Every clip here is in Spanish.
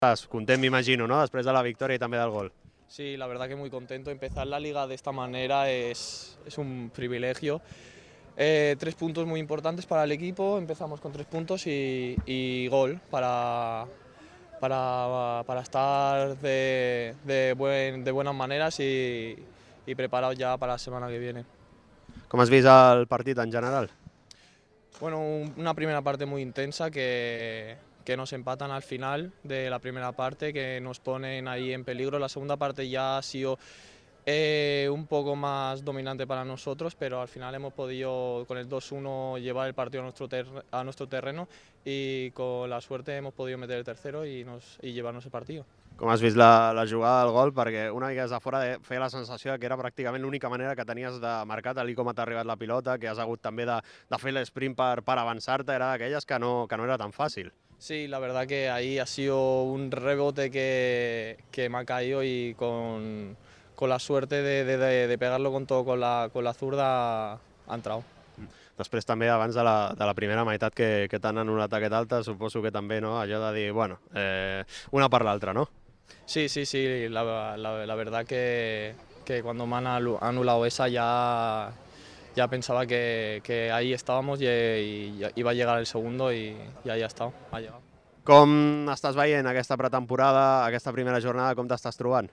Estás content, m'imagino, ¿no? Després de la victòria i també del gol. Sí, la verdad que muy contento. Empezar la liga de esta manera es un privilegio. 3 puntos muy importantes para el equipo, empezamos con 3 puntos y gol para estar de buenas maneras y preparados ya para la semana que viene. Com has vist el partit en general? Bueno, una primera parte muy intensa que nos empatan al final de la primera parte, que nos ponen ahí en peligro. La segunda parte ya ha sido un poco más dominante para nosotros, pero al final hemos podido con el 2-1 llevar el partido a nuestro terreno y con la suerte hemos podido meter el tercero y llevarnos el partido. Com has vist la jugada del gol? Perquè una mica des de fora feia la sensació que era pràcticament l'única manera que tenies de marcar tal com t'ha arribat la pilota, que has hagut també de fer l'esprint per avançar-te, era d'aquelles que no era tan fàcil. Sí, la verdad que ahí ha sido un rebote que me ha caído y con la suerte de pegarlo con todo con la zurda ha entrado. Després també, abans de la primera meitat que t'han anul·lat aquest alta, suposo que també, no? Allò de dir, bueno, una per l'altra, no? Sí, la verdad que cuando me han anulado esa ya pensaba que ahí estábamos y iba a llegar el segundo y ahí ha estado, ha llegado. Com estàs veient aquesta pretemporada, aquesta primera jornada, com t'estàs trobant?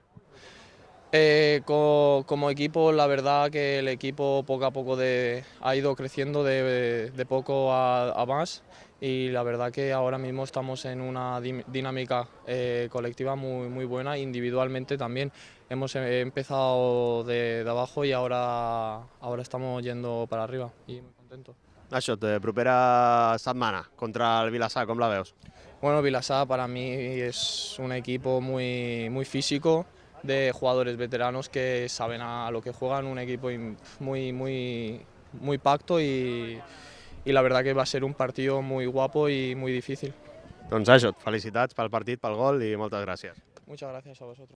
Como equipo, la verdad que el equipo poco a poco ha ido creciendo de poco a más y la verdad que ahora mismo estamos en una dinámica colectiva muy buena, individualmente también. Hemos empezado de abajo y ahora estamos yendo para arriba y muy contentos. Això, propera setmana contra el Vilassar, com la veus? Bueno, Vilassar para mí es un equipo muy físico, de jugadores veteranos que saben a lo que juegan, un equipo muy pacto y la verdad que va a ser un partido muy guapo y muy difícil. Doncs això, felicitats pel partit, pel gol i moltes gràcies. Muchas gracias a vosotros.